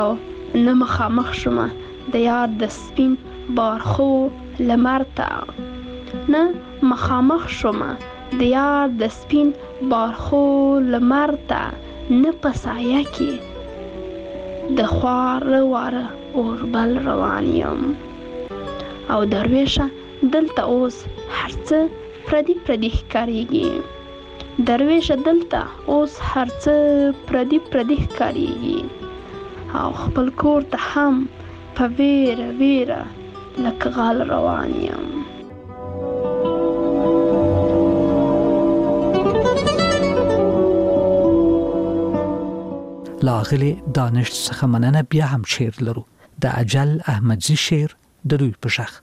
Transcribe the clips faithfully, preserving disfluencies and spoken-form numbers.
نه مخامخ شومه د یار د سپین بارخو لمر ته نه مخامخ شومه د یار د سپین بارخو لمر ته نه په سایه کې د خواره واره اوربل روان یم او درویشه دلته اوس هر څه پردي پردي ښکارېږي درویشه دلته اوس هر څه پردي پردي ښکارېږي او خپل کور ته هم په ویره ویره لکه غل روان یم. لاغلی دانش څخه مننه. بیا هم شعر لرو د اجل احمدزي شعر د دوی په شخ.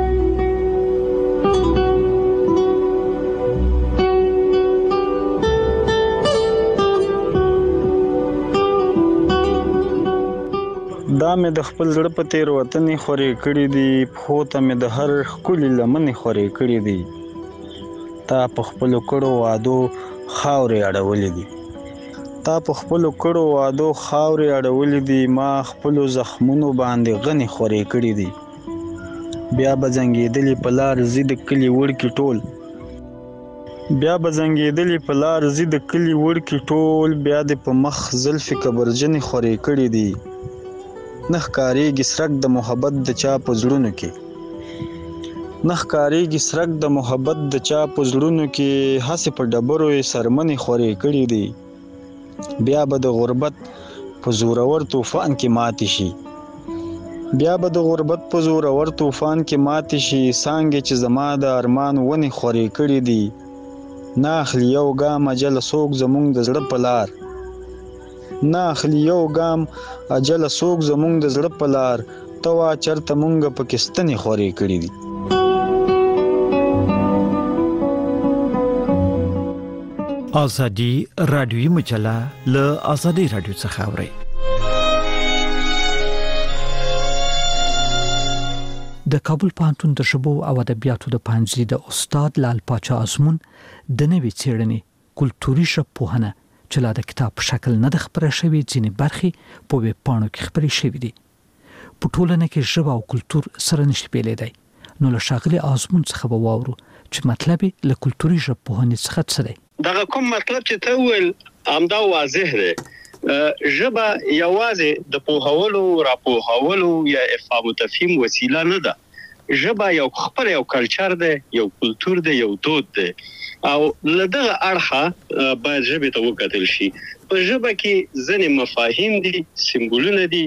دا مې د خپل زړه په تیر وطنې خورې کړي دي پښو ته مې د هر ښکلي لمنې خورې کړي دي تا په خپلو کړو وعدو خاورې اړولې دي تا په خپلو کړو وعدو خاورې اړولې دي ما خپلو زخمونو باندې غنې خورې کړي دي بیا به زنګېدلې په لار ځي د کلي وړکي ټول بیا به زنګېدلې په لار ځي د کلي وړکي ټول بیا دې په مخ زلفې کبرجنې خورې کړي دي نه ښکارېږي سرک د محبت د چا په زړونو کې نه ښکارېږي سرک د محبت د چا په زړونو کې هسې په ډبرو یې سرمنې خورې کړي دي بیا به د غربت په زورور طوفان کې ماتې شي بیا به د غربت په زورور طوفان کې ماتې شي څانګې چې زما د ارمان ونې خورې کړي دي نه اخلي یو ګام اجل څوک زمونږ د زړه په لار نه اخلي یو ګام اجل څوک زمونږ د زړه په لار ته وا چرته مونږ پکې ستنې خورې کړي دي. آزادی رادیویی مجله له آزادی رادیو څخه اورئ. د کابل پوهنتون د ژبو او ادبیاتو د پوهنځي د استاد لال پاچا ازمون د نوې څېړنې کلتوري ژبپوهنه چې لا د کتاب په شکل نه د خپره شوي ځینې برخې په ویبپاڼو کې خپرې شوي دي. په ټولنه کې ژبه او کلتور سره نشي بیلېدی نو له ښاغلي ازمون څخه به واورو چې مطلب له کلتوري ژبپوهنې څخه څه دی. دغه کوم مطلب چې ته ویل همدا واضح دی. ژبه یوازې د پوهولو راپوهولو یا افهام او تفهیم وسیله نه ده. ژبه یو خپل یو کلچر دی یو کلتور دی یو دود دی او لدغه اړخه باید ژبه ته وکتل شي. په ژبه کې ځینې مفاهیم دي سمبولونه دي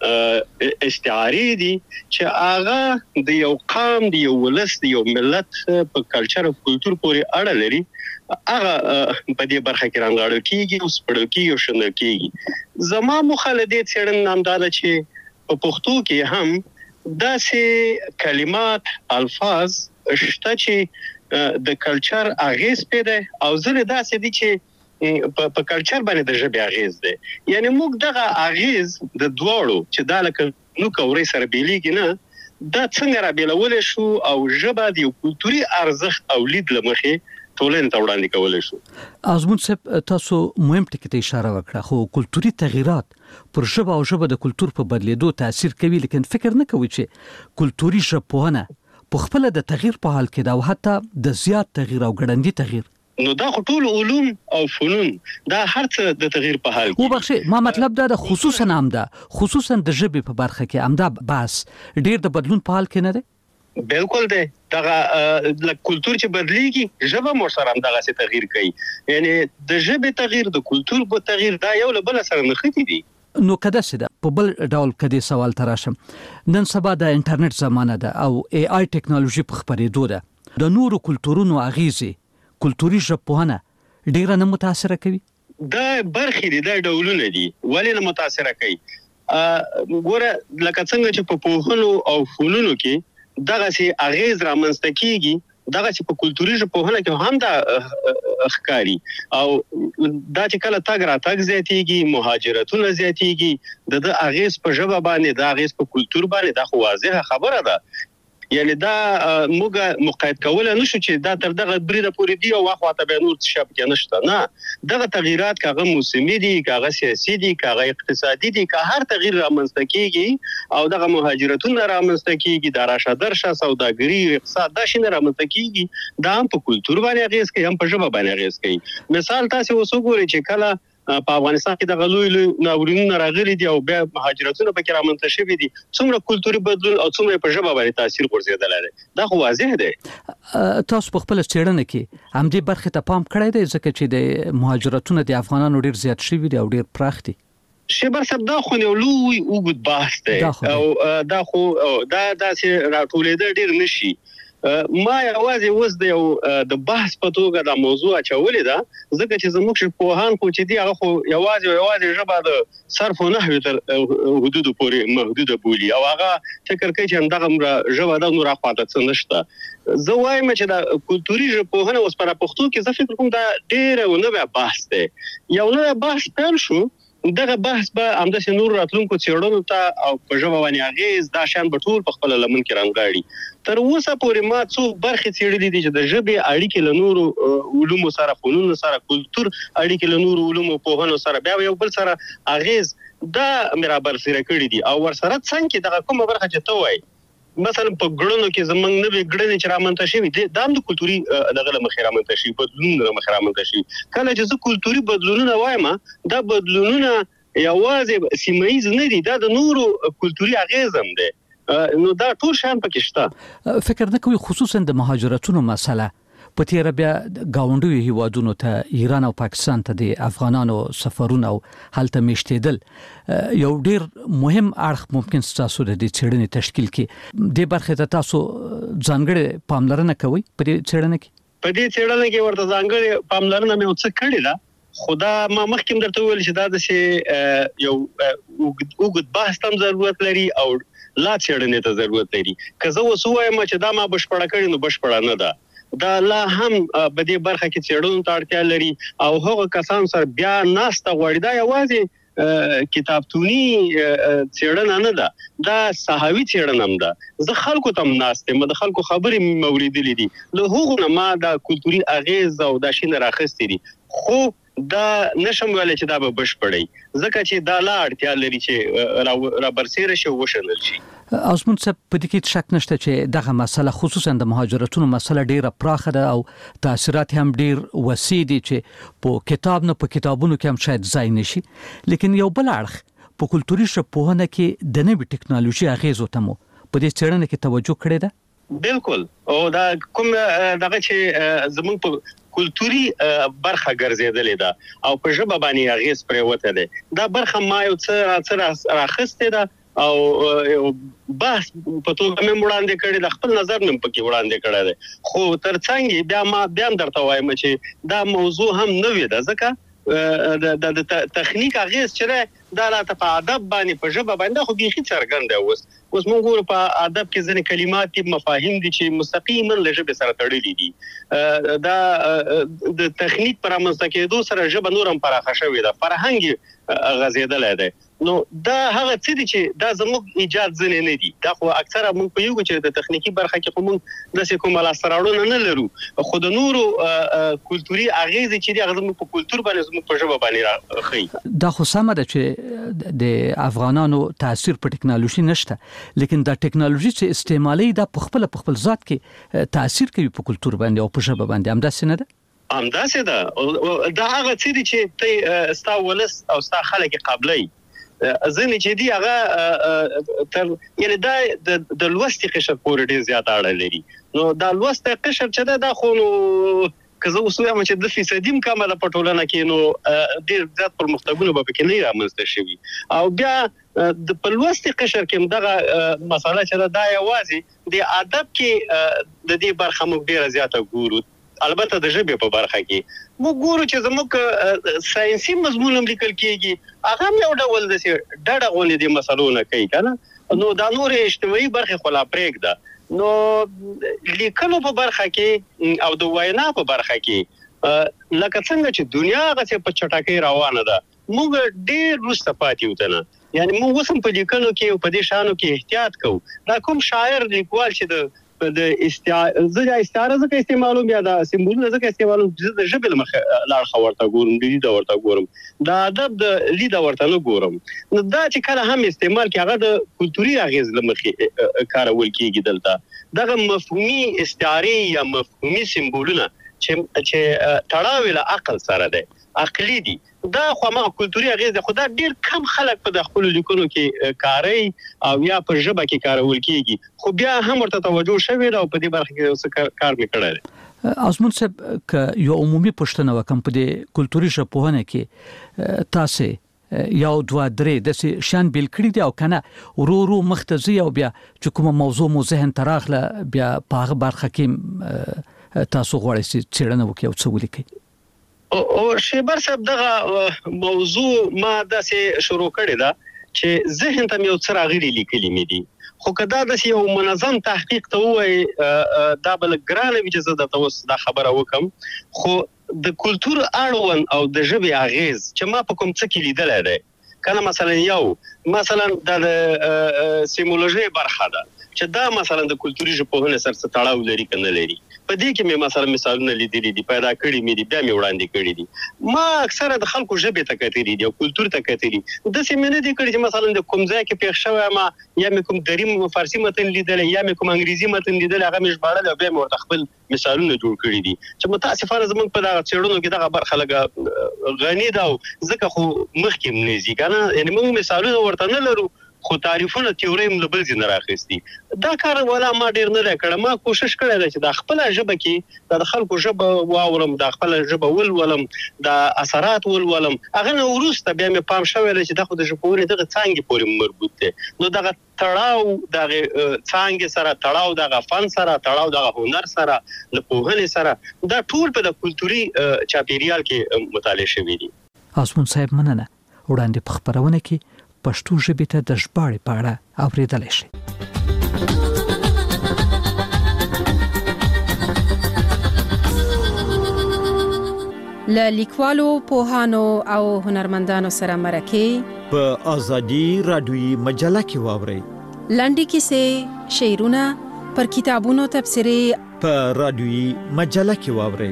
استعارې دي چې هغه د یو قام د یو ولس د یو ملت په کلچر او کلتور پورې اړه لري هغه په دې برخه کې رانغاړل کېږي او سپړل کېږي او شنل کېږي. زما مخالدې څېړنه همدا ده چې په پښتو کې هم داسې کلمات الفاظ شته چې د کلچر اغیز پیدا او ځله داسې دي چې په کلچر باندې د ژبې اغیز دی. یعنی موږ دغه اغیز د دواړو چې دا لکه نو کورې سره بیلېږي نه دا څنګه را بیلولای شو او ژبه د یو کلتوري ارزښت او لید له مخې ټولنې ته وړاندې کولای شو. ازمون صاحب تاسو مهم ټکی ته اشاره وکړه خو کلتوري تغیرات پر ژبه او ژبه د کلتور په بدلیدو تاثیر کوي لیکن فکر نه کوي چې کلتوري ژبپوهنه په خپل د تغییر په حال کې دا او حتی د زیات تغییر او ګړندی تغییر نو دا ټول علوم او فنون دا هر څه د تغییر په حال کې وبخښه ما مطلب دا د خصوصا هم دا خصوصا د ژبې په برخه کې هم دا بس ډیر د بدلون په حال کې نه دی. بالکل دی دغه د کلتور چې بدلیږي ژبه مو سره هم دغه څه تغییر کوي. یعنی د ژبې تغییر د کلتور په تغییر دا یو له بل سره نښتي دي. نو کده سده په بل ډول کدي سوال تراشم نن سبا د انټرنیټ زمانه ده او ای آی ټیکنالوژي په خپرېدو ده د نورو کلتورونو اغیزې کلتوري ژبپوهنه ډیره نه متاثره کوي. دا برخې دي دا ډولونه دي ولې نه متاثره کوي. ګوره لکه څنګه چې په پوهنو او فنونو کې دغه سي اغیز رامنځته کیږي دغه چې په کلتوري ژبپوهنه کې هم دا ښکاری او دا چې کله تاګ را تاګ زیاتیږي مهاجرتونه زیاتیږي د د اغیز په ژبه باندې د اغیز په کلتور باندې دا خو واضحه خبره ده. یعنی دا موږ مقاید کول نه شو چې دا تر دغه بریده پورې دی او واخواته به نور څه پکې نشته. نه دغه تغیرات کاغه موسمي دي کاغه سیاسي دي کاغه اقتصادي دي که هر تغییر رامنځته کیږي او دغه مهاجرتونه رامنځته کیږي دا راشه درشه سوداګري اقتصاد دا شنه رامنځته کیږي دا هم په کلتور باندې اغیز کوي هم په ژبه باندې اغیز کوي. مثال تاسو وسوګورئ چې کله په افغانستان کې د غلوی لوی ناورینونه راغلي دي او بیا مهاجرتونه پکې رامنځته شوي دي څومره کلتوري بدلون او څومره په ژبه باندې تاثیر غورځېدلی دی دا خو واضح دی. تاسو په خپل څېړنه کې همدې برخې ته پام کړی دی ځکه چې د مهاجرتونه د افغانانو ډیر زیات شوي دي او ډیر پراخ دي. شبر صاحب دا خو یو لوی اوږد بحث دی او دا خو دا داسې راټولېدل ډیر نشي. ما یوازې اوس د یو د بحث په توګه دا موضوع اچولې ده ځکه چې زموږ ژبپوهان خو چې دي هغه خو یوازې یوازې ژبه د صرف او نحو تر حدودو پورې محدوده بولي او هغه فکر کوي چې همدغه ژبه د نور اخواته څه نشته. زه وایم چې دا کلتوري ژبپوهنه اوس پر پښتو کې زه فکر کوم دا ډېر نوی بحث دی. یو نوی بحث پیل شو دغه بحث به همداسې نور راتلونکو څېړنو ته او په ژبه باندې اغېز دا شیان به ټول په خپله لمن کې رانغاړي. تر اوسه پورې ما څو برخې څېړلي دي چې د ژبې اړیکې له نورو علومو سره فنونو سره کلتور اړیکې له نورو علومو پوهنو سره بیا یو بل سره اغېز دا مې را برسېره کړي دي او ورسره څنګ کې دغه کومه برخه چې ته وایي مثلا په ګړنو کې زمونږ نوې ګړنې چې رامنځته شوي دا هم د کلتوري دغه له مخې رامنځته شوي بدلونونه له مخې رامنځته شوي. کله چې زه کلتوري بدلونونه وایم دا بدلونونه یوازې سیمه ییز نه دي دا د نورو کلتوري اغېز هم دی نو دا ټول شیان پکې شته. فکر نه کوي خصوصا د مهاجرتونو مسله په تیره بیا ګاونډیو هیوادونو ته ایران او پاکستان ته د افغانانو سفرونه او هلته میشتېدل یو ډیر مهم اړخ ممکن تاسو د دې څېړنې تشکیل کې د برخې ته تاسو ځانګړې پاملرنه کوي په دې څېړنه کې؟ په دې څېړنه کې ورته ځانګړې پاملرنه مې څه کړې ده خدا ما مخکې درته ویل چې دا د یو اوږد بحث هم ضرورت لري او لا څېړنې ته ضرورت لري. که زه اوس ووایم چې دا ما بشپړه کړې نو بشپړه نه ده دا لا هم په دې برخه کې څېړنو ته اړتیا لري او هغه کسان سره بیا ناسته غواړي دا یوازې کتابتوني څېړنه نه ده دا صحاوي څېړنه هم ده. زه خلکو ته هم ناست یم د خلکو خبرې مې اورېدلې دي له هغو نه ما دا کلتوري اغېز او دا شیان راخیستي دي خو دا نشم ویلی چې دا به بشپړی ځکه چې دا لا اړتیا لري چې را برسېره شي او وشنل شي. ازمون صاحب په دې کې شک نشته چې دغه مسله خصوصا د مهاجرتونو مسله ډیره پراخه ده او تاثیرات هم ډیر وسیع دي چې په کتاب نه په کتابونو کې هم شاید ځای نشي لیکن یو بل اړخ په کلتوري ژبپوهنه کې د نوې ټکنالوژي اغېزو ته مو په دې څېړنه کې توجه کړې ده؟ بالکل او دا کوم دغه چې زموږ په کلتوري برخه ګرځېدلې ده او په ژبه باندې اغېز پرېوته ده دا برخه ما یو څه څه راخستې ده او بحث په توګه مې وړاندې کړی د خپل نظر مې پکې وړاندې کړی دی خو ترڅنګ بیا ما بیا درته وایم چې دا موضوع هم نوې ده ځکه د تخنیک اغېز چې دا لا ته په ادب باندې په ژبه باندې خو بیخي څرګند دی اوس اوس موږ ګورو په ادب کې ځینې کلمات دي مفاهیم دي چې مستقیما له ژبې سره تړلي دي دا د تخنیک پر رامنځته کېدو سره ژبه نور هم پراخه شوې ده فرهنګ غځېدلی دی نو دا هغه څه دي چې دا زموږ ایجاد ځینې نه دي دا خو اکثره موږ پوهېږو چې د تخنیکي برخه کې خو موږ داسې کومه لاسته راوړنه نه لرو خو د نورو کلتوري اغېزې چې دي هغه زموږ په کلتور باندې زموږ په ژبه باندې ښیي. دا خو سمه ده چې د افغانانو تاثیر په ټکنالوژي نشته لیکن دا ټکنالوژي چې استعمالي دا په خپل په خپل ذات کې تاثیر کوي په کلتور باندې او په ژبه باندې همداسې نه ده؟ همداسې ده دا هغه څه دي چې ته ستا ولس او ستا خلک قبلوي ځینې چې دي هغه تر یعنی دا د لوستي قشر پورې ډېر زیات اړه لري نو دا لوستی قشر چې ده دا خو نو که زه اوس ووایم چې د فیصدي هم کمه ده په ټولنه کې نو ډېر زیات پرمختګونه به پکې نه رامنځته شوي او بیا د په لوستي قشر کې هم دغه مسله چې ده دا یوازې د ادب کې د دې برخه موږ ډېره زیاته ګورو البته د ژبې په برخه کې موږ ګورو چې زموږ ساینسي مضمون هم لیکل کېږي هغه هم یو ډول داسې ډډه غوندې دې مسلو نه کوي که نه نو دا نورې اجتماعي برخې خو لا پرېږده نو لیکلو په برخه کې او د وینا په برخه کې لکه څنګه چې دنیا هغسې په چټکۍ روانه ده موږ ډېر وروسته پاتې یو ته نه یعنی موږ وسم په لیکلو کې په دې شانو کې احتیاط کوو. دا کوم شاعر لیکوال چې د د استعاره زه استعاره ځکه استعمالوم یا د سمبولونه ځکه استعمالوم چې د ژبې لمخه لار خورته ګورم د دې ورته ګورم دا ادب د لید ورته نه ګورم. نو دا چې کله هم استعمال کې هغه د کلتوري اغیز لمخه کارول کېږي دلته دغه مفهومي استعاره یا مفهومي سمبولونه چې چې تړاو له عقل سره ده عقلی دي دا خو ما کلتوري اغیز خو دا ډیر کم خلک په خپل لیکونو کې کاری او یا په ژبه کې کارول کېږي خو بیا هم ورته توجه شوی او په دې برخه کې کار وکړل. ازمون صاحب ک یو عمومي پښتنه وکم په دې کلتوري ژبهونه کې تاسو یو دوه درې د شان بیل کړی دی او کنه ورو ورو مختزي او بیا چې کوم موضوع مو ذهن تراغله بیا په هغه برخه کې تاسو غواړئ چې څېړنه وکړئ او څه ولیکئ. او شیبر صاحب دغه موضوع ما داسې شروع کړی دا چې ذهن ته یو څه راغلي لیکلي مې دي خو کدا د یو منظم تحقیق ته وای دا بل ګرانه وی چې د تاسو دا خبره وکم خو د کلچر اړوند او د ژبې اغیز چې ما په کوم څه کې لیدل دی کنه مثلا یو مثلا د سیمولوژي برخه ده چې دا مثلا د کلتوري ژبهونه سره تړاو لري کنه لري په دې کې مې مثلا مثالونه لیدلي دي پیدا کړی مې دي بیا مې وړاندې کړی دي ما اکثره د خلکو ژبې ته کتلي دي او کلتور ته کتلي د سیمینه دي کړی چې مثلا د کوم ځای کې پیښ شوی ما یا مې کوم دریم فارسی متن لیدل یا مې کوم انګریزي متن لیدل هغه مې ژباړل او بیا مې ورته خپل مثالونه جوړ کړی دي چې متاسفانه زمونږ په دغه څېړنو کې دغه برخه لګه غنی دا ځکه خو مخکې مې کنه یعنی موږ مثالونه ورته نه لرو خو تعریفونه تیوري ملبل زین راخستي دا کار ولا ما ډیر نه کړم ما کوشش کړی چې د خپل ژبه کې د خلکو ژبه واورم د خپل ژبه ول ولم د اثرات ول ولم هغه نو ورسته بیا مې پام شوی چې د خو د ژبوري دغه څنګه پورې مربوط دي نو دغه تړاو دغه څنګه سره تړاو دغه فن سره تړاو دغه هنر سره له پوهنې سره دا ټول په د کلتوري چاپیریال کې مطالعه شوی دي. ازمون صاحب مننه وړاندې په خبرونه کې پښتو ژبې ته د ژباړې په اړه اورېدلی شئ. له لیکوالو پوهانو او هنرمندانو سره مرکې په ازادي رادیوي مجله کې واورئ. لنډې کیسې شعرونه پر کتابونو تبصرې په رادیوي مجله کې واورئ.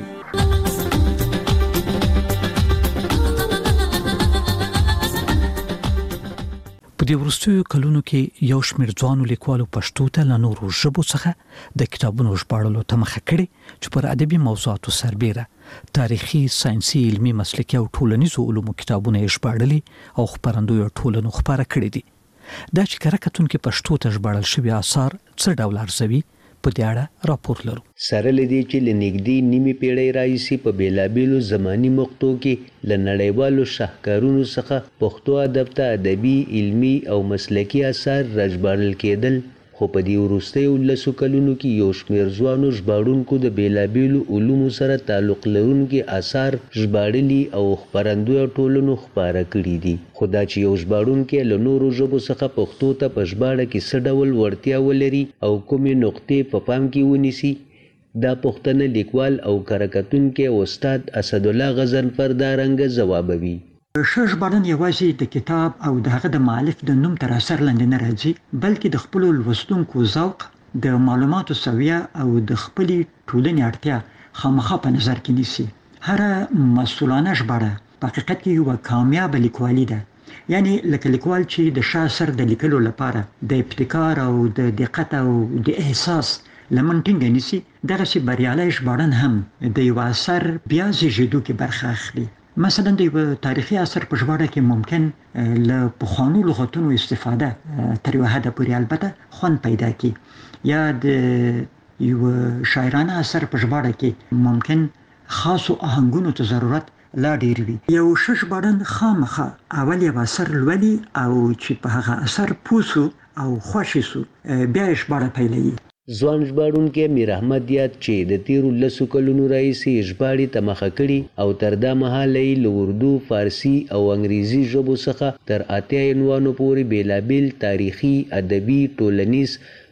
په دې وروستیو کلونو کې یو شمېر ځوانو لیکوالو پښتو ته له نورو ژبو څخه د کتابونو ژباړلو ته مخه کړې چې پر ادبي موضوعاتو سربیره تاریخي، ساینسي، علمي، مسلکي او ټولنیزو علومو کتابونه یې ژباړلي او خپرندویو ټولنو خپاره کړي دي. دا چې کره کتونکي پښتو ته ژباړل شوي آثار څه ډول ارزوي په دې اړه راپور لرو. سره لدی چې لنګدي نیمه پیړۍ راځي په بیلابیلو زماني مقطو کې لنړیوالو شاهکارونو څخه پښتو ادب ته ادبي، علمي او مسلکي آثار راژباړل کېدل خو په دې وروستیو لسو کلونو کې یو شمېر ځوانو ژباړونکو د بیلابیلو علومو سره تعلق لرونکي آثار ژباړلي او خپرندویو ټولنو خپاره کړي دي. خو دا چې یو ژباړونکی له نورو ژبو څخه پښتو ته په ژباړه کې څه ډول وړتیا ولري او کومې نقطې په پام کې ونیسي دا پوښتنه لیکوال او کره استاد اسدالله غضنفر دا رنګه ځوابوي. ښه ژباړن یوازې د کتاب او د هغه د مؤلف د نوم تر اثر لاندې نه راځي بلکې د خپلو لوستونکو ذوق، د معلوماتو سویه او د خپلې ټولنې اړتیا خامخا په نظر کې نیسي. هره مسؤلانه ژباړه په حقیقت کې یوه کامیابه لیکوالي ده، یعنی لکه لیکوال چې د ښه اثر د لیکلو لپاره د ابتکار او د دقت او د احساس لمن ټینګه نیسي دغسې بریالی ژباړن هم د یوه اثر بیا زیږېدو کې برخه اخلي. مثلا د یو تاریخي اثر په ژباړه کې ممکن له پخوانو لغتونو استفاده تر یوه حده پورې البته خوند پیدا کړي، یا د یو شاعرانه اثر په ژباړه کې ممکن خاصو آهنګونو ته ضرورت لا ډېر وي. یو ښه ژباړن خامخا اول یو اثر لولي او چې په هغه اثر پوه سو او خوښ سو بیا یې ژباړه پیلوي. ځوان ژباړونکی میر احمد یاد چې د تیرو لسو کلونو راهیسې ژباړې ته مخه کړي او تر دا مهاله یې له اردو، فارسي او انګریزي ژبو څخه تر اتیا عنوانو پورې بیلابیل تاریخي، ادبي، ټولنیز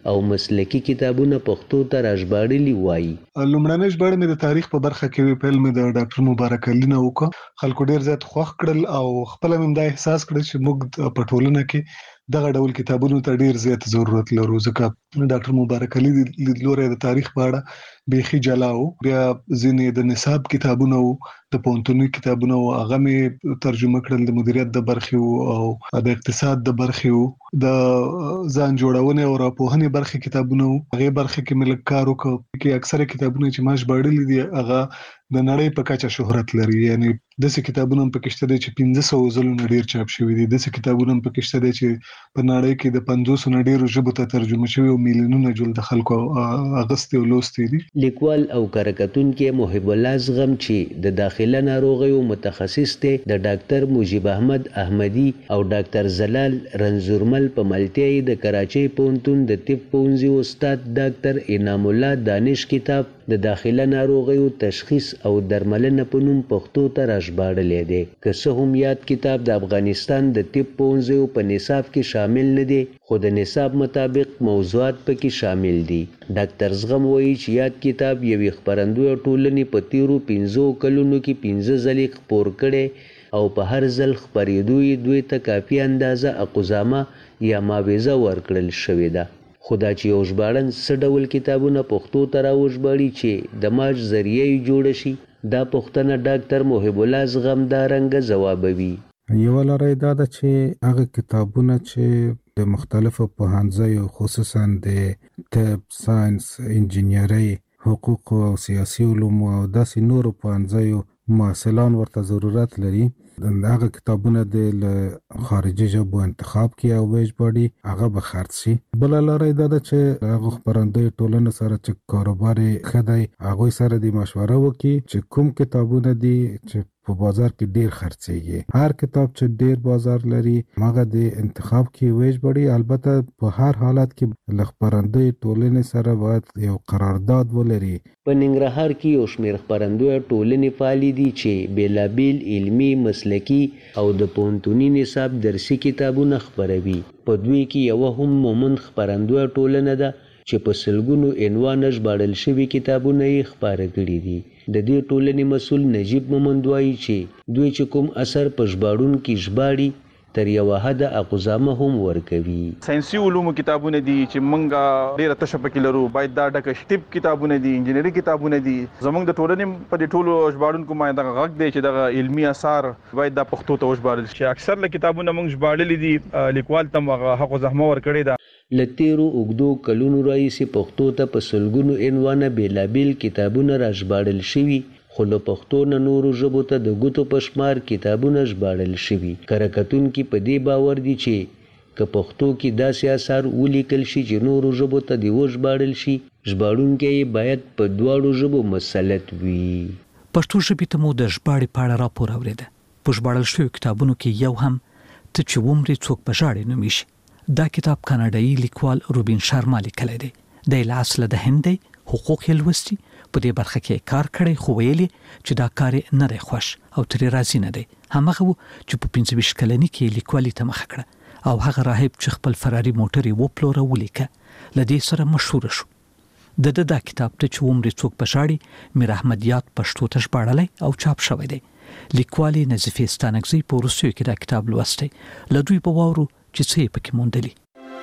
او مسلکی کتابونه پښتو ته راژباړلي وایي. لومړنۍ ژباړه مې د تاریخ په برخه کې پیل مې د ډاکټر مبارک علي نه وکړ. خلکو ډیر زیات خوښ کړل او خپل مې دا احساس کړ چې موږ په ټولنه کې دغه ډول کتابونو ته ډیر زیات ضرورت لرو، ځکه ډاکټر مبارک علي د لیدلوري د تاریخ په اړه بیخي جلا و. بیا ځینې د نصاب کتابونه او د پونتونی کتابونه او هغه مې ترجمه کړل، د مدیریت د برخې او د اقتصاد د برخې او د ځان جوړونې او راپوهنې برخې کتابونه او هغه برخې کې ملک کار وکړ. کې اکثره کتابونه چې ما ژباړلي دي هغه د نړۍ په کچه شهرت لري، یعنی داسې کتابونه هم پکې شته چې پنځه سوه ځلونه ډیر چاپ شوي دي، داسې کتابونه هم پکې شته چې په نړۍ کې د پنځوس نه ډیرو ژبو ته ترجمه شوي او میلیونونه جوړ د خلکو اغستې او لوستې دي. لیکوال او کارکتونکو محب الله زغم چې د داخله ناروغیو متخصص دی د ډاکټر مجيب احمد احمدي او ډاکټر زلال رنزورمل په ملتیا د کراچۍ پوهنتون د طب پوهنځي استاد ډاکټر انعام الله دانش کتاب د داخله ناروغیو تشخیص او درملنه په نوم پښتو ته راژباړلی دی. که څه هم یاد کتاب د افغانستان د طب پوهنځیو په نصاب کې شامل نه دی، خو د نصاب مطابق موضوعات پکې شامل دي. ډاکټر زغم وایي چې یاد کتاب یوې خپرندوی ټولنې په تیرو پنځو کلونو کې پنځه ځلې خپور کړی او په هر ځل خپرېدو یې دوی ته کافي اندازه اقوزامه یا معاوضه ورکړل شوې ده. خو دا چې یو ژباړن څه ډول کتابونه پښتو ته راوژباړي چې د ماش ذریعه یې جوړه شي، دا پوښتنه ډاکټر محب الله زغم دارنګه ځوابوي. یوه لاره دا ده چې هغه کتابونه چې د مختلفو پوهنځیو خصوصا د طب، ساینس، انجینرۍ، حقوق او سیاسي علومو او داسې نورو پوهنځیو محصلان ورته ضرورت لري، هغه کتابونه د خارجي ژبو انتخاب کړي او وژباړي، هغه به خرڅ شي. بله لاره دا ده چې هغه خپرندوی ټولنو سره چې کاروبار یې ښه دی هغوی سره د مشوره وکړي چې کوم کتابونه دي چې په بازار کې ډیر خرڅيږي. هر کتاب چې ډیر بازار لري هغه د انتخاب کې وژباړي. البته په هر حالت کې د خپرندوی ټولنې سره باید یو قرارداد ولري. په ننګرهار کې یو شمېر خپرندوی ټولنې فعالې دي چې بیلابیل علمي، مسلکي او د پوهنتوني نصاب درسي کتابونه خپروي. په دوی کې یوه هم مومند خپرندوی ټولنه ده چې په سلګونو عنوانه ژباړل شوي کتابونه یې خپاره کړي دي. د دې ټولنې مسؤل نجیب مومند وایي چې دوی چې کوم اثر په ژباړونکي ژباړي تر یوه حده اقوزامه هم ورکوي. ساینسي علومو کتابونه دي چې مونږ ډیره تشه پکې لرو، باید دا ډکه طب کتابونه دي، انجینري کتابونه دي. زمونږ د ټولنې په دې ټولو ژباړونکو باندې دغه غږ دی چې دغه علمي اثار باید د پښتو ته وژباړل شي. اکثر له کتابونه مونږ ژباړلي دي، لیکوال ته هغه حق او زحمه ورکړې ده. له تیرو اوږدو کلونو راهیسې پښتو ته په سلګونو عنوانه بیلابیل کتابونه راژباړل شوي، خو له پښتو نه نورو ژبو ته د ګوتو په شمار کتابونه ژباړل شوي. کارکتونکي په دې باور دي چې که پښتو کې داسې اثار ولیکل شي چې نورو ژبو ته دې وژباړل شي، ژباړونکی یې باید په دواړو ژبو مسلط وي. پښتو ژبې ته مو د ژباړې په اړه راپور اورېده. په ژباړل شویو کتابونو کې یو هم ته چې ومرې څوک په ژاړې نومیږي. دا کتاب کاناډایي لیکوال روبین شارما لیکلی دی. دی له اصله د هند دی، حقوق یې لوستي، په دې برخه کې کار کړی، خو ویلي چې دا کار نه دی خوښ او ترې راضي نه دی. همغه و چې په پنځه ویشت کلنۍ کې لیکوالي ته مخه کړه او هغه راهب چې خپل فراري موټر یې وپلوره ولیکه، له دې سره مشهور شو. د ده دا کتاب ته چې عمر څوک په ژاړي میر احمد یاد پښتو ته ژباړلی او چاپ شوی دی. لیکوالې نظیفې ستانکزۍ په وروستیو کې دا کتاب لوستی. له دوی به واورو چې څه یې پکې موندلي.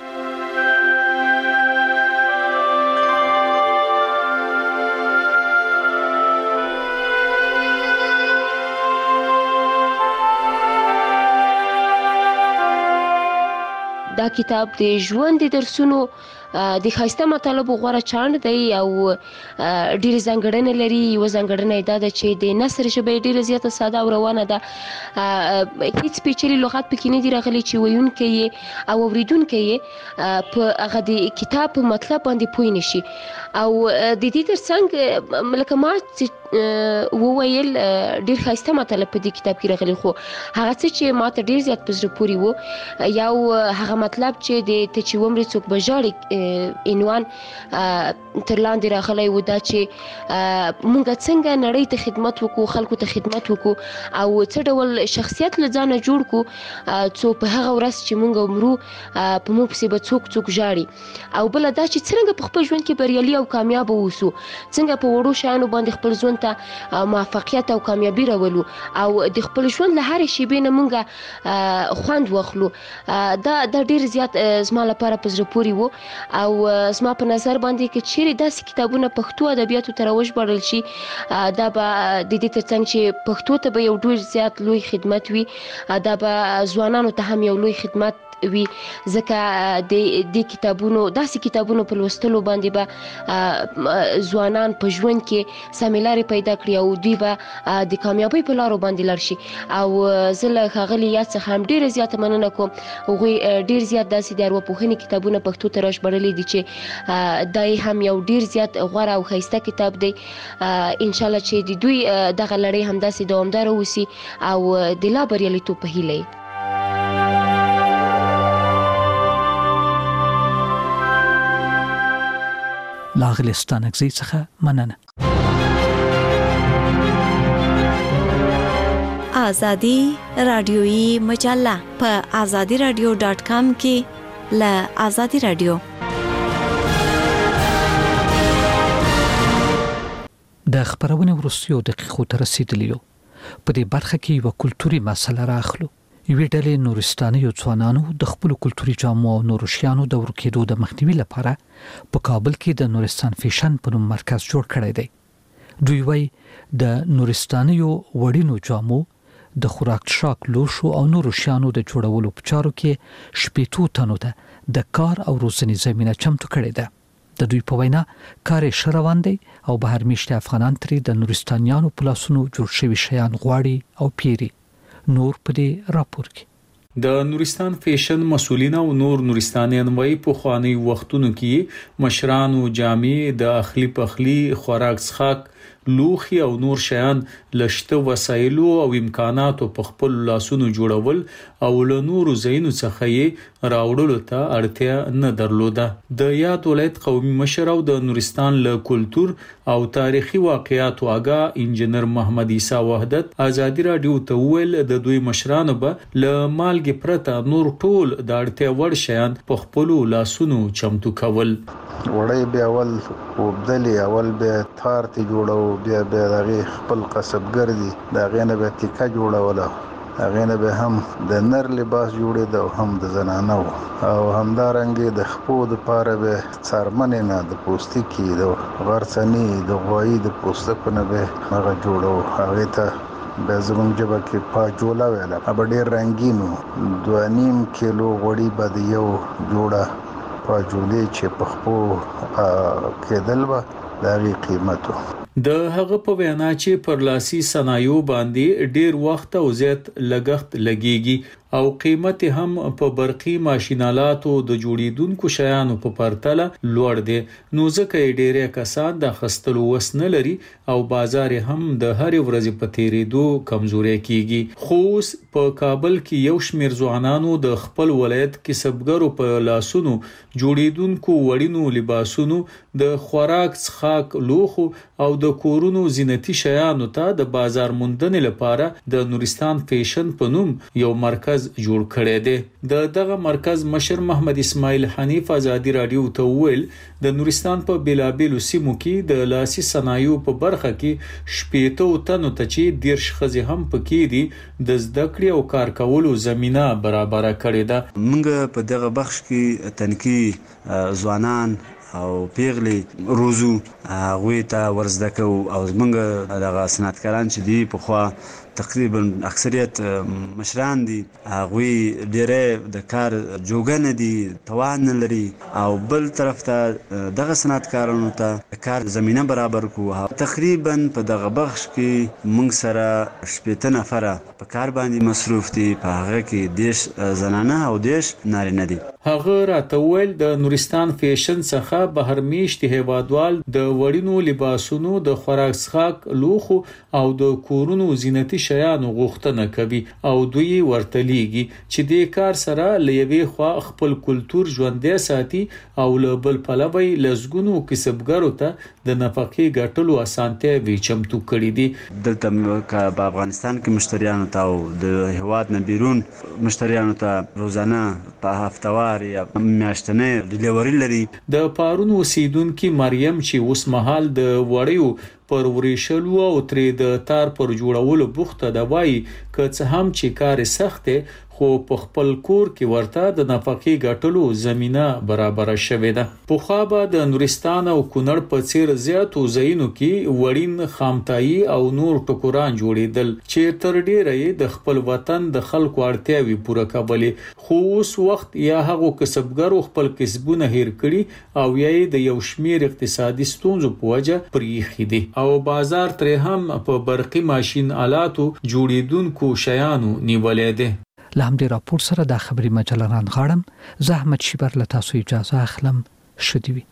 دا کتاب د ژوند د درسونو د ښایسته مطالبو غوره چاڼ دی او ډېرې ځانګړنې لري. یوه ځانګړنه یې دا ده چې د نثر ژبه یې ډېره زیاته ساده او روانه ده. هیڅ پیچلي لغات پکې نه دي راغلي چې ویونکی یې او اورېدونکی یې په هغه د کتاب په مطلب باندې پوه نه شي. او د دې تر څنګ لکه ما چې وویل ډېر ښایسته مطالب په دې کتاب کې راغلي، خو هغه څه چې ما ته ډېر زیات په زړه پورې و، یو هغه مطلب چې د ته چې ومرې څوک به ژاړي عنوان تر لاندې راغلی و دا چې مونږ څنګه نړۍ ته خدمت وکړو، خلکو ته خدمت وکړو او څه ډول شخصیت له ځانه جوړ کړو څو په هغه ورځ چې مونږ مرو په موږ پسې به څوک څوک ژاړي، او بله دا چې څرنګه په خپل ژوند کې بریالي او کامیاب اوسو، څنګه په وړو شیانو باندې خپل ژوند ته موفقیت او کامیابي راولو او د خپل ژوند له هرې شیبې نه مونږ خوند واخلو. دا دا ډېر زیات زما لپاره په زړه پورې و او زما په نظر باندې که چیرې داسې کتابونه پښتو ادبیاتو ته راوژباړل شي دا به د دې ترڅنګ چې پښتو ته به یو ډېر زیات لوی خدمت وي، دا به ځوانانو ته هم یو لوی خدمت وي، ځکه د دې کتابونو داسې کتابونو په لوستلو باندې به ځوانان په ژوند کې سمې لارې پیدا کړي او دوی به د کامیابۍ په لارو باندې لاړ شي. او زه له ښاغلي یاد څخه هم ډېره زیاته مننه کوم، هغوی ډېر زیات داسې د ارواپوهنې کتابونه پښتو ته راژباړلي دي چې دا یې هم یو ډېر زیات غوره او ښایسته کتاب دی. انشاءالله چې د دوی دغه لړۍ همداسې دوامداره اوسي او د لا بریالیتوب په هیله یې. لاغلی ستانکزی څخه مننه. آزادی رادیویی مجله په آزادی رادیو ډاټ کام کې له آزادی رادیو د خبرونې وروستیو دقیقو ته رسیدلی یو. په دې برخه کې یو کلتوري مسله راخلو. یوې ډلې نورستانیو ځوانانو د خپل کلتوري جامو او نورو شیانو د ورکېدو د مخنیوي لپاره په کابل کې د نورستان فیشن په نوم مرکز جوړ کړی دی. دوی وايي د نورستانیو وړینو جامو د خوراک څښاک لوښو او نورو شیانو د جوړولو په چارو کې شپېتو تنو ته د کار او روزنې زمینه چمتو کړې ده. د دوی په وینا کار یې ښه روان دی او بهر میشته افغانان ترې د نورستانیانو په لاسونو جوړ شوي شیان غواړي او پیري. نور په دې راپور کې د نورستان فیشن مسولین او نور نورستانیان وایي په خواني وختونو کې مشرانو جامې د اخلي پخلي خوراک څښاک لوخي او نور شیان لشته وسایلو او امکاناتو په خپل لاسونو جوړول او له نورو زینو څخه یې راوړلو ته اړتیا نه درلوده. د یاد ولایت قومي مشر او د نورستان له کلتور او تاریخي واقعاتو آګاه انجنیر محمد عیسی وحدت آزادی رادیو ته ویل د دوی مشرانو به له مالګې پرته نور ټول د اړتیا وړ شیان په خپل لاسونو چمتو کول. وړي به اول وبدلي اول به تار ته جوړو بیا به دغه خپل قصبګر دي دغه نه به تیکا جوړوله هغه نه به هم د نر لباس جوړې ده او هم د زنانه او همدارنګه د خپو د پاره به څرمنې نه د پوستکي د غرڅنی د غوایی د پوستکو نه به هغه جوړو هغه ته به زمونږ جبه کې پاجولا ویله اب ډېر رنگینو دوه نیم کیلو غوړي به د یو جوړه پاجولې چې په خپو کېدل به دغه قیمتو. د هغه په وینا چې پر لاسي صنایعو باندې ډیر وخت او زیات لګښت لګيږي او قیمت هم په برقي ماشینالاتو د جوړیدونکو شیانو په پرتله لوړ دی، نو ځکه ډیره کسان د خستلو وس نه لري او بازار هم د هر ورځې په تیریدو کمزوري کیږي. خو په کابل کې یو شمیر ځوانانو د خپل ولایت کسبګرو په لاسونو جوړیدونکو وړینو لباسونو د خوراک څښاک لوخو او د کورونو زینتی شیانو ته د بازار موندنې لپاره د نورستان فیشن په نوم یو مرکز جوړ کړی دی. د دغه مرکز مشر محمد اسماعیل حنیف آزادی رادیو ته ویل د نورستان په بیلابیلو سیمو کې د لاسي صنایعو په برخه کې شپېته تنو ته چې دیرش ښځې هم پکې دي د زده کړې او کار کولو زمینه برابره کړې ده. موږ په دغه بخش کې تنکي ځوانان او پیغلي روزو هغوی ته ورزده کوو او موږ دغه صنعتکاران چې دي پخوا تقریبا اکثریت مشران دي هغوی ډېری د کار جوګه نه دي توان نه لري او بل طرف ته دغه صنعتکارانو ته کار زمینه برابر کوو. تقریبا په دغه بخش کې موږ سره شپېته نفره په کار باندې مصروف دي، په هغه کې دېرش زنانه او دېرش نارینه دي. هغه راته ویل د نورستان فیشن څخه بهر میشتي هیوادوال د وړینو لباسونو د خوراک څخاک لوخو او د کورونو زینتي شیانو غوښتنه کوي او دوی ورته لیږي چې د کار سره لوي خوا خپل کلچر ژوندۍ ساتي او له بل پلوي لزګونو کسبګرو ته د نفقې ګټلو اسانتیا وی چمتو کړی دي. دلته په افغانستان کې مشتریانو ته او د هیواد نه بیرون مشتریانو ته روزانه په هفتوار یا میاشتنې ډیلیوري لري. د پارون اوسیدونکو مریم چې اوس مهال د وړیو پر ورېشلو او ترې د تار پر جوړولو بوخته د وای که څه هم چې کار سخت خو په خپل کور کې ورته د نفقې ګټلو زمينه برابر شوې ده. په خو به د نورستان او کونړ په څیر زیاتو ځایونو کې وړین خامتایي او نور ټکوران جوړېدل چې تر ډیره د خپل وطن د خلکو اړتیاوي پوره کولې، خو اوس وخت یا هغه کسبګرو خپل کسبونه هیر کړي او یې د یو شمیر اقتصادي ستونزو په وجه پریخي دي او بازار ترې هم په برقي ماشين آلاتو جوړیدونکو شیانو نیولې ده. لهم دې راپور سره د خبري مجلران غاړم زحمت شیبر له تاسو اجازه اخلم. شدي وي.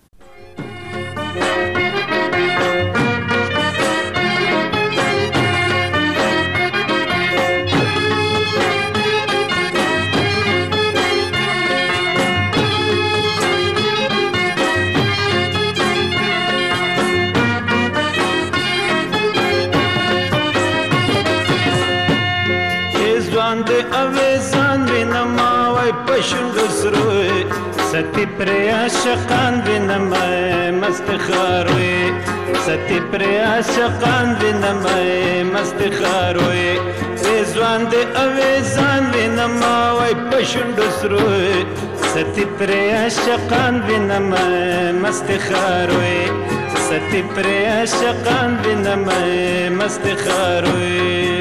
ستی پر عاشقان بینم مست خاروی ستی پر عاشقان بینم مست خاروی زوان د اویزان بینم وای پښوند سروی ستی پر عاشقان بینم مست خاروی ستی پر عاشقان بینم مست خاروی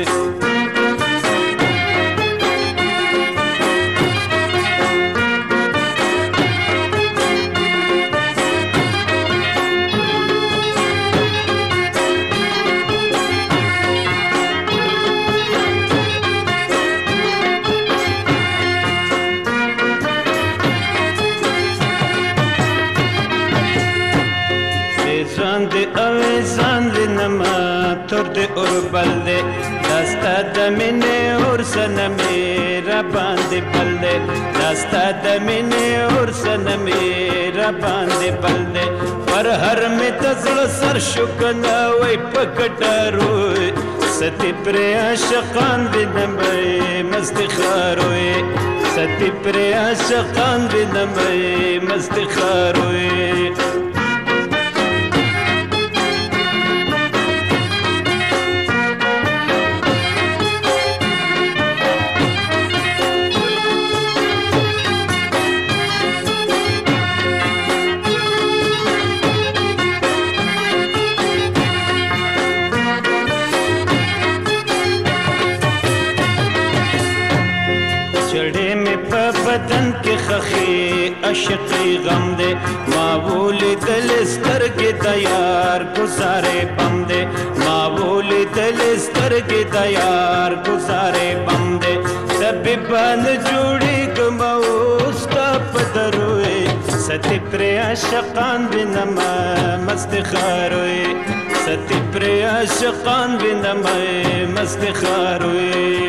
تر دې اور بل دې داستا د مینې اور سن میرا باندې بل دې داستا د مینې اور سن میرا باندې بل دې پر هر می تزل سر شو کنه وای پکټاروي ستی پر عاشقان بنم مست خاروي ستی پر عاشقان بنم مست خاروي بدن کې خخي عاشقي غم دې ما ولدل سترګې د یار گزارې بم دې ما ولدل سترګې د یار گزارې بم دې طبيبان جوړي ګمو ستا پدروي ستی پر عاشقان بنم مست خاروي ستی پر عاشقان بنم مست خاروي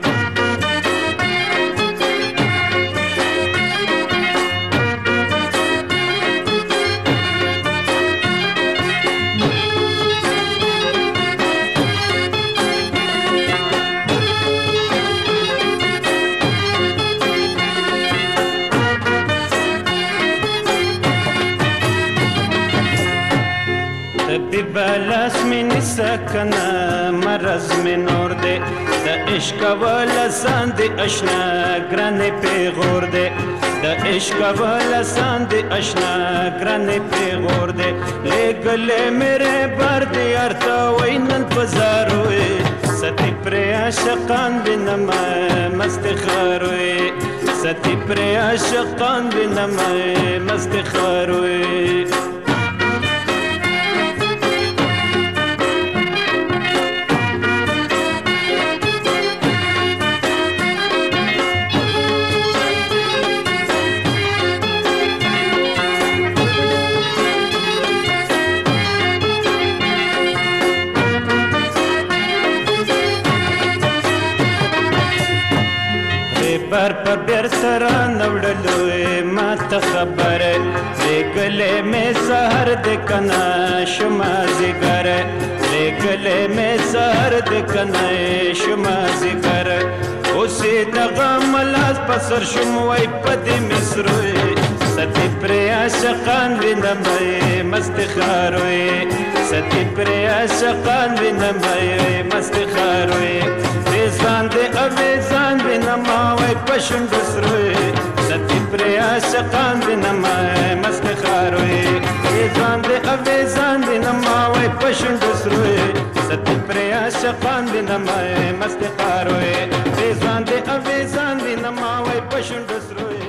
بلاس من سکنا مرز من اور دے دا عشق والا ساند اشنا گران پیغور دے دا عشق والا ساند اشنا گران پیغور دے لے گلے میرے بار دے ارتا وینن پزاروئے ستی پر عاشقان بنم مست خاروئے ستی پر عاشقان بنم مست خاروئے ماته خبره لګلې مې سحر د کنا شما ذکر لګلې مې سحر د کنا شما ذکر اوسې دغه ملاس پسر شم وای پدې مصروي ستې پر عاشقان وینمې مست خاروي ستې پر عاشقان وینمې مست خاروي ځان دې اوې ځان وینم وای پښند سروي ستې پر عاشقان وینمې مست خاروي ځان دې اوې ځان وینم وای پښند سروي ستې پر عاشقان وینمې مست خاروي ځان دې اوې ځان وینم وای پښند سروي